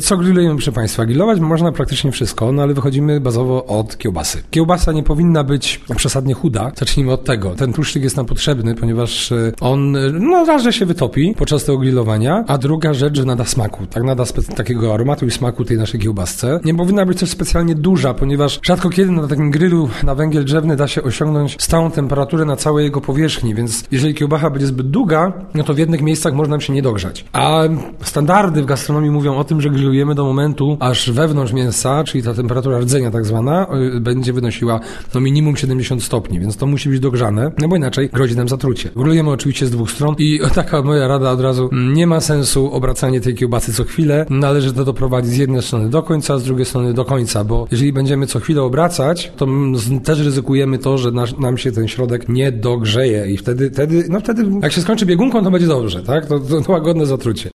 Co grillujemy, proszę Państwa? Grillować można praktycznie wszystko, no ale wychodzimy bazowo od kiełbasy. Kiełbasa nie powinna być przesadnie chuda. Zacznijmy od tego. Ten tłuszczyk jest nam potrzebny, ponieważ on, raz, że się wytopi podczas tego grillowania, a druga rzecz, że nada smaku. Tak, nada takiego aromatu i smaku tej naszej kiełbasce. Nie powinna być też specjalnie duża, ponieważ rzadko kiedy na takim grillu na węgiel drzewny da się osiągnąć stałą temperaturę na całej jego powierzchni, więc jeżeli kiełbacha będzie zbyt długa, no to w jednych miejscach może nam się nie dogrzać. A standardy w gastronomii mówią o tym, że grillujemy do momentu, aż wewnątrz mięsa, czyli ta temperatura rdzenia tak zwana, będzie wynosiła minimum 70 stopni, więc to musi być dogrzane, no bo inaczej grozi nam zatrucie. Grillujemy oczywiście z dwóch stron i taka moja rada od razu, nie ma sensu obracanie tej kiełbasy co chwilę, należy to doprowadzić z jednej strony do końca, z drugiej strony do końca, bo jeżeli będziemy co chwilę obracać, to też ryzykujemy to, że nam się ten środek nie dogrzeje i wtedy jak się skończy biegunką, to będzie dobrze, tak? To łagodne zatrucie.